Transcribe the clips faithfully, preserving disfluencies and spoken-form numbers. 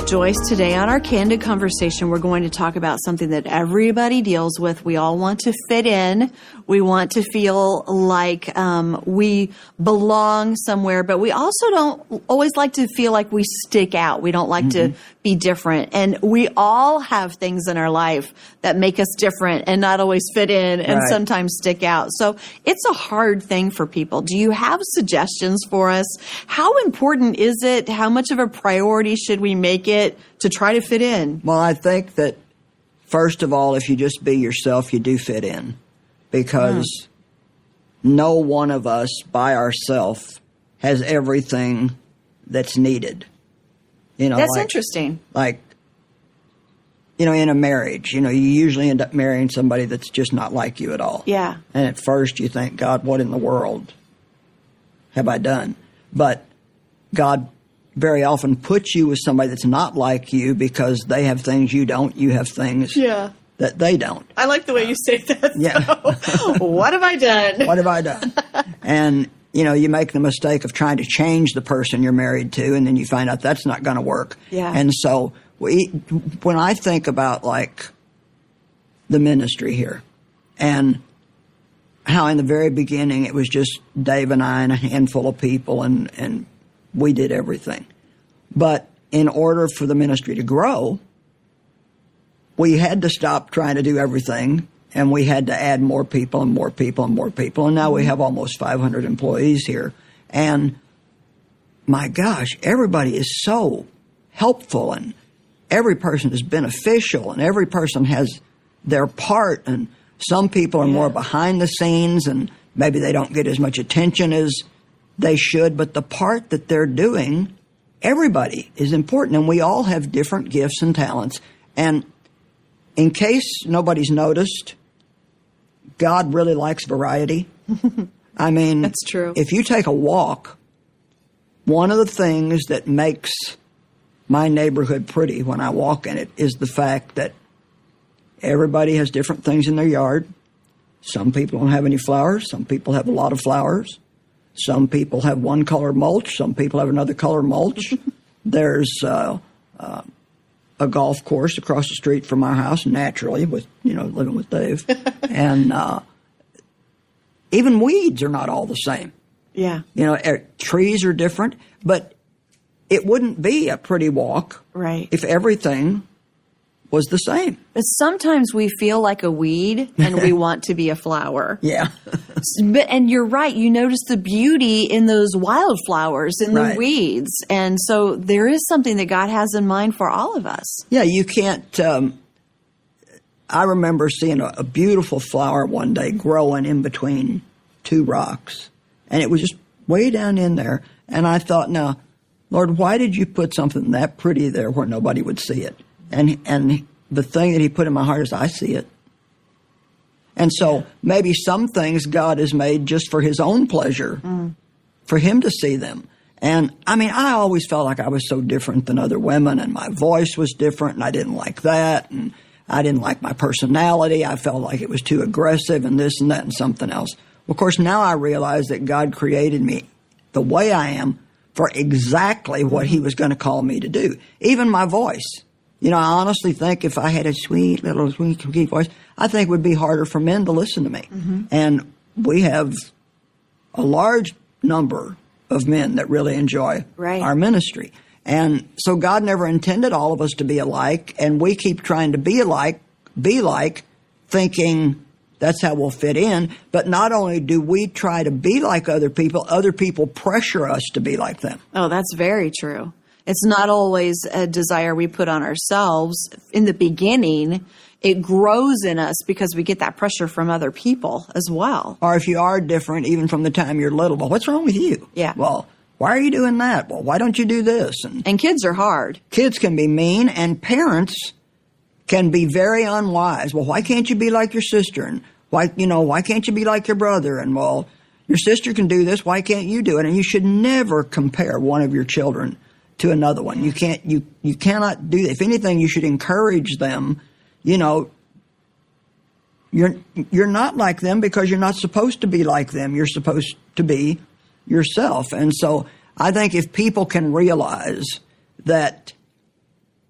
Joyce. Today on our Candid Conversation, we're going to talk about something that everybody deals with. We all want to fit in. We want to feel like um, we belong somewhere, but we also don't always like to feel like we stick out. We don't like mm-hmm. to be different. And we all have things in our life that make us different and not always fit in and right. sometimes stick out. So it's a hard thing for people. Do you have suggestions for us? How important is it? How much of a priority should we make it to try to fit in? Well, I think that, first of all, if you just be yourself, you do fit in. Because mm. no one of us by ourselves has everything that's needed. You know, that's like, interesting. Like, you know, in a marriage, you know, you usually end up marrying somebody that's just not like you at all. Yeah. And at first you think, God, what in the world have I done? But God very often puts you with somebody that's not like you because they have things you don't. You have things yeah. that they don't. I like the way you say that. Yeah. What have I done? What have I done? And, you know, you make the mistake of trying to change the person you're married to, and then you find out that's not going to work. Yeah. And so we, when I think about, like, the ministry here and how in the very beginning it was just Dave and I and a handful of people, and, and we did everything. But in order for the ministry to grow, we had to stop trying to do everything, and we had to add more people and more people and more people. And now we have almost five hundred employees here. And my gosh, everybody is so helpful, and every person is beneficial, and every person has their part. And some people are yeah. more behind the scenes, and maybe they don't get as much attention as they should. But the part that they're doing, everybody is important, and we all have different gifts and talents. And in case nobody's noticed, God really likes variety. I mean, that's true. If you take a walk, one of the things that makes my neighborhood pretty when I walk in it is the fact that everybody has different things in their yard. Some people don't have any flowers. Some people have a lot of flowers. Some people have one color mulch. Some people have another color mulch. There's uh, uh, a golf course across the street from our house, naturally, with, you know, living with Dave. And uh, even weeds are not all the same. Yeah. You know, er, trees are different, but it wouldn't be a pretty walk right. if everything was the same. But sometimes we feel like a weed and we want to be a flower. Yeah. But, and you're right. You notice the beauty in those wildflowers, in right. the weeds. And so there is something that God has in mind for all of us. Yeah, you can't um, – I remember seeing a, a beautiful flower one day growing in between two rocks. And it was just way down in there. And I thought, now, Lord, why did you put something that pretty there where nobody would see it? And and the thing that he put in my heart is, I see it. And so yeah. maybe some things God has made just for his own pleasure, mm. for him to see them. And, I mean, I always felt like I was so different than other women, and my voice was different, and I didn't like that, and I didn't like my personality. I felt like it was too aggressive and this and that and something else. Of course, now I realize that God created me the way I am for exactly what he was going to call me to do, even my voice. You know, I honestly think if I had a sweet little sweet, sweet voice, I think it would be harder for men to listen to me. Mm-hmm. And we have a large number of men that really enjoy right. our ministry. And so God never intended all of us to be alike, and we keep trying to be alike, be like, thinking that's how we'll fit in. But not only do we try to be like other people, other people pressure us to be like them. Oh, that's very true. It's not always a desire we put on ourselves. In the beginning, it grows in us because we get that pressure from other people as well. Or if you are different, even from the time you're little, well, what's wrong with you? Yeah. Well, why are you doing that? Well, why don't you do this? And, and kids are hard. Kids can be mean, and parents can be very unwise. Well, why can't you be like your sister? And why, you know, why can't you be like your brother? And, well, your sister can do this. Why can't you do it? And you should never compare one of your children to another one. You can't, you, you cannot do that. If anything, you should encourage them. You know, you're, you're not like them because you're not supposed to be like them. You're supposed to be yourself. And so I think if people can realize that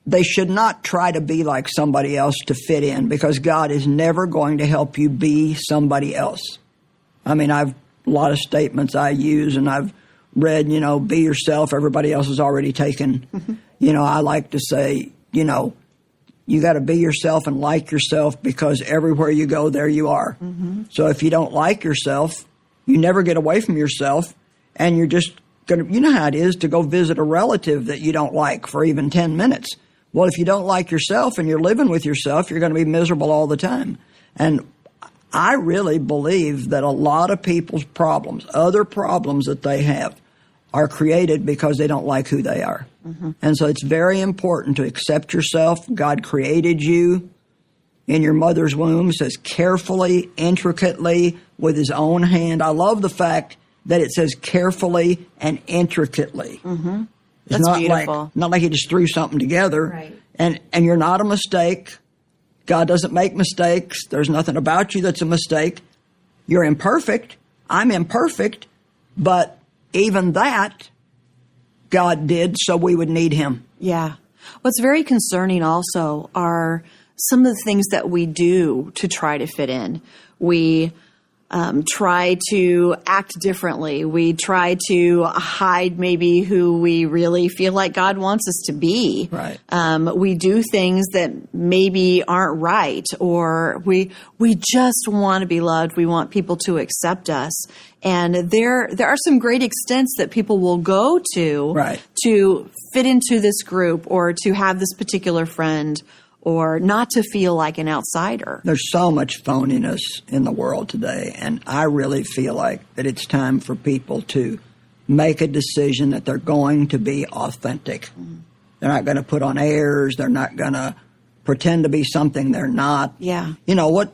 they should not try to be like somebody else to fit in, because God is never going to help you be somebody else. I mean, I've a lot of statements I use, and I've read, you know, be yourself, everybody else is already taken. Mm-hmm. You know, I like to say, you know, you got to be yourself and like yourself, because everywhere you go, there you are. Mm-hmm. So if you don't like yourself, you never get away from yourself, and you're just going to, you know how it is to go visit a relative that you don't like for even ten minutes. Well, if you don't like yourself and you're living with yourself, you're going to be miserable all the time. And I really believe that a lot of people's problems, other problems that they have, are created because they don't like who they are. Mm-hmm. And so it's very important to accept yourself. God created you in your mother's womb, says carefully, intricately, with his own hand. I love the fact that it says carefully and intricately. Mm-hmm. It's That's not beautiful. Like, not like he just threw something together. Right. And, and you're not a mistake. God doesn't make mistakes. There's nothing about you that's a mistake. You're imperfect. I'm imperfect. But even that, God did so we would need him. Yeah. What's very concerning also are some of the things that we do to try to fit in. We um, try to act differently. We try to hide maybe who we really feel like God wants us to be. Right. Um, we do things that maybe aren't right, or we we just want to be loved. We want people to accept us. And there there are some great extents that people will go to right. to fit into this group, or to have this particular friend, or not to feel like an outsider. There's so much phoniness in the world today, and I really feel like that it's time for people to make a decision that they're going to be authentic. Mm-hmm. They're not going to put on airs. They're not going to pretend to be something they're not. Yeah. You know, what?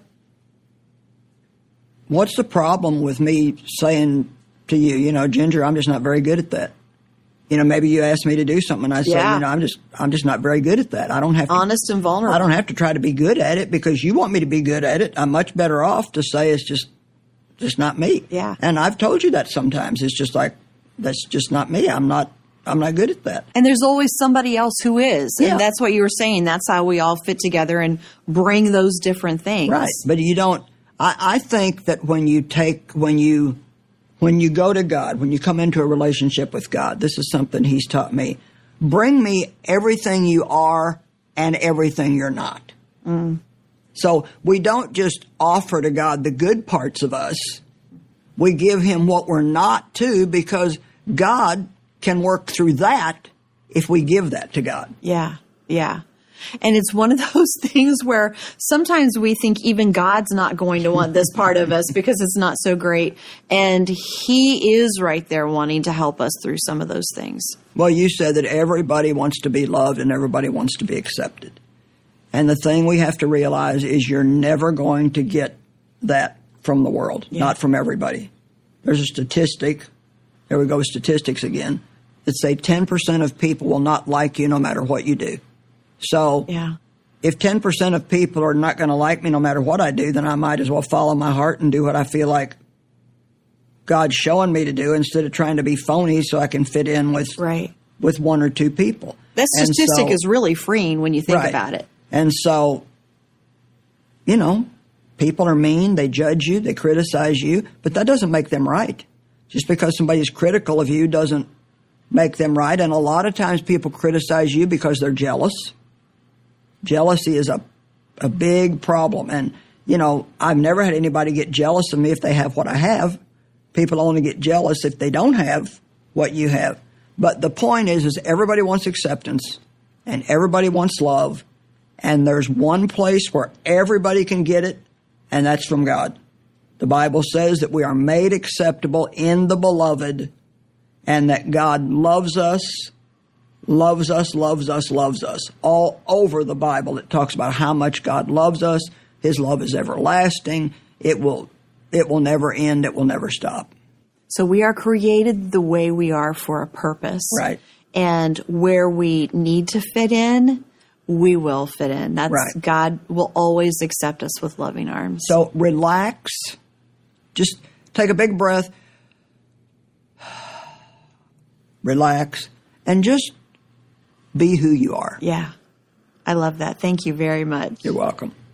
What's the problem with me saying to you, you know, Ginger, I'm just not very good at that? You know, maybe you ask me to do something, and I say, yeah. you know, I'm just, I'm just not very good at that. I don't have to, honest and vulnerable. I don't have to try to be good at it because you want me to be good at it. I'm much better off to say it's just, just not me. Yeah. And I've told you that sometimes. It's just like, that's just not me. I'm not, I'm not good at that. And there's always somebody else who is. Yeah. And that's what you were saying. That's how we all fit together and bring those different things. Right. But you don't, I, I think that when you take, when you, When you go to God, when you come into a relationship with God, this is something he's taught me. Bring me everything you are and everything you're not. Mm. So we don't just offer to God the good parts of us. We give him what we're not too, because God can work through that if we give that to God. Yeah, yeah. And it's one of those things where sometimes we think even God's not going to want this part of us because it's not so great. And he is right there wanting to help us through some of those things. Well, you said that everybody wants to be loved and everybody wants to be accepted. And the thing we have to realize is you're never going to get that from the world, yeah. Not from everybody. There's a statistic, there we go with statistics again, that say ten percent of people will not like you no matter what you do. So yeah. if ten percent of people are not going to like me no matter what I do, then I might as well follow my heart and do what I feel like God's showing me to do instead of trying to be phony so I can fit in with right. with one or two people. That statistic so, is really freeing when you think right. about it. And so, you know, people are mean, they judge you, they criticize you, but that doesn't make them right. Just because somebody's critical of you doesn't make them right. And a lot of times people criticize you because they're jealous. Jealousy is a a big problem. And, you know, I've never had anybody get jealous of me if they have what I have. People only get jealous if they don't have what you have. But the point is, is everybody wants acceptance and everybody wants love. And there's one place where everybody can get it, and that's from God. The Bible says that we are made acceptable in the beloved, and that God loves us, loves us, loves us, loves us. All over the Bible, it talks about how much God loves us. His love is everlasting. It will, it will never end. It will never stop. So we are created the way we are for a purpose. Right. And where we need to fit in, we will fit in. That's right. God will always accept us with loving arms. So relax. Just take a big breath. Relax. And just be who you are. Yeah. I love that. Thank you very much. You're welcome.